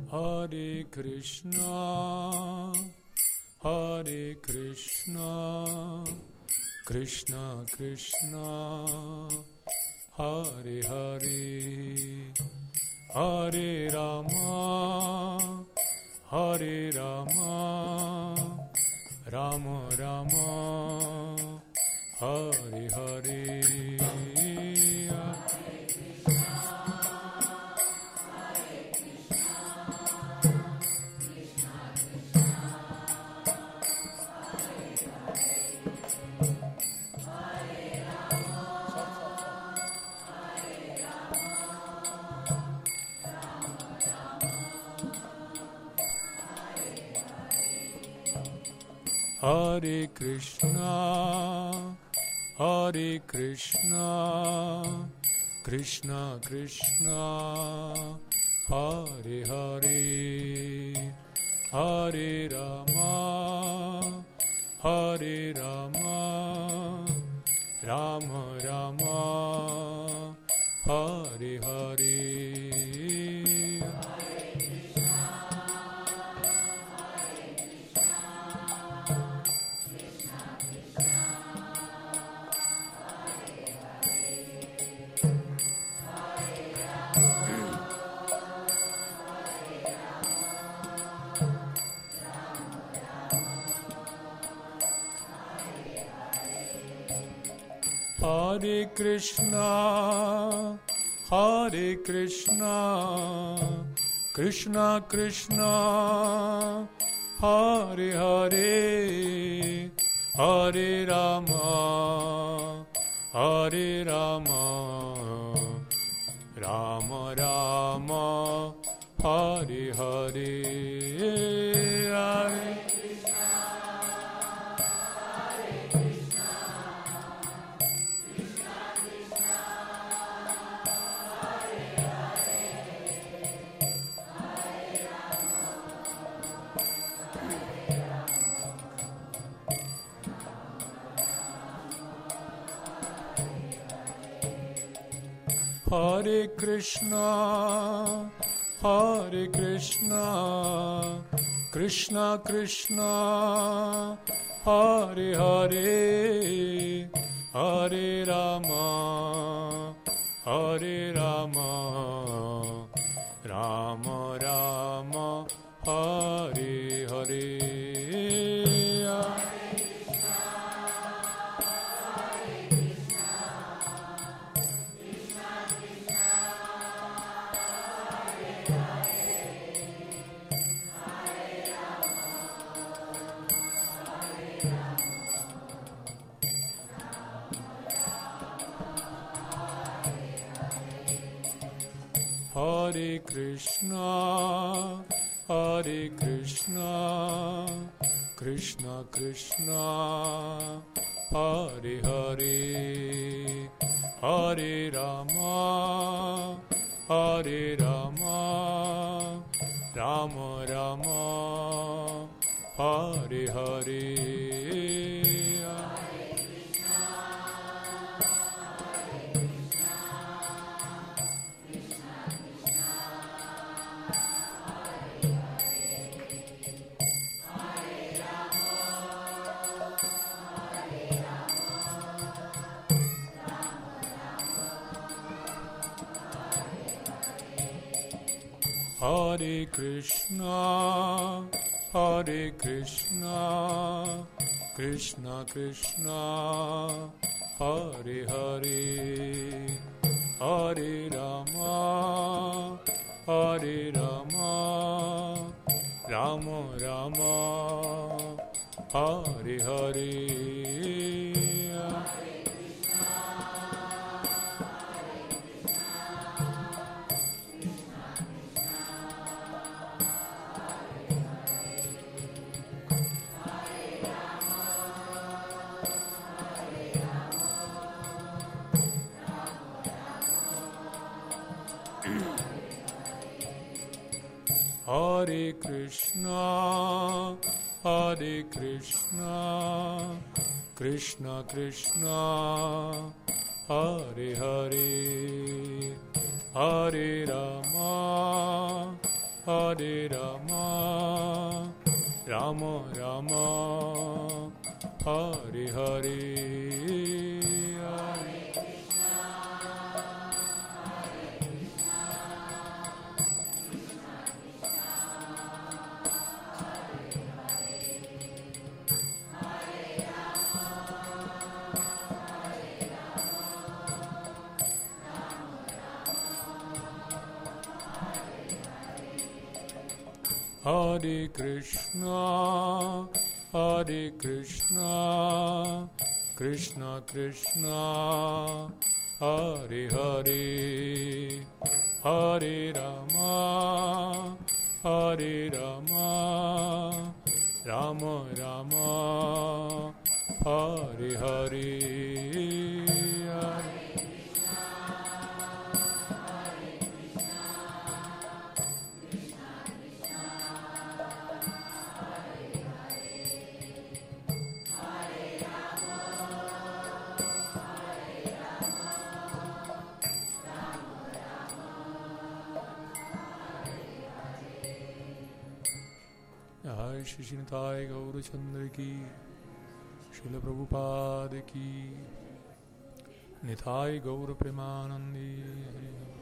Hare Krishna, Hare Krishna, Krishna Krishna, Hare Hare, Hare Rama, Hare Rama, Rama Rama, Hare Hare. Hare Krishna, Hare Krishna, Krishna Krishna, Hare Hare, Hare Rama, Hare Rama, Rama Rama, Hare Hare. Hare Krishna, Hare Krishna, Krishna Krishna, Hare Hare, Hare Rama, Hare Rama, Rama Rama, Hare Hare, Hare. Hare Krishna, Hare Krishna, Krishna Krishna, Hare Hare, Hare Rama, Hare Rama, Rama Rama, Hare Hare. Hare Krishna, Hare Krishna, Krishna Krishna, Hare Hare, Hare Rama, Hare Rama, Rama Rama, Hare Hare. Hare Krishna, Hare Krishna, Krishna Krishna, Hare Hare, Hare Rama, Hare Rama, Rama Rama, Hare Hare. Hare Krishna, Hare Krishna, Krishna Krishna, Hare Hare, Hare Rama, Hare Rama, Rama Rama, Hare Hare, Hare Krishna, Hare Krishna, Hare Krishna, Krishna Krishna, Hare Hare, Hare Rama, Hare Rama, Rama Rama, Hare Hare, Hare जय श्री निताय गौरचंद्र की, श्रील प्रभुपाद की, निताय गौर प्रेमानंदी।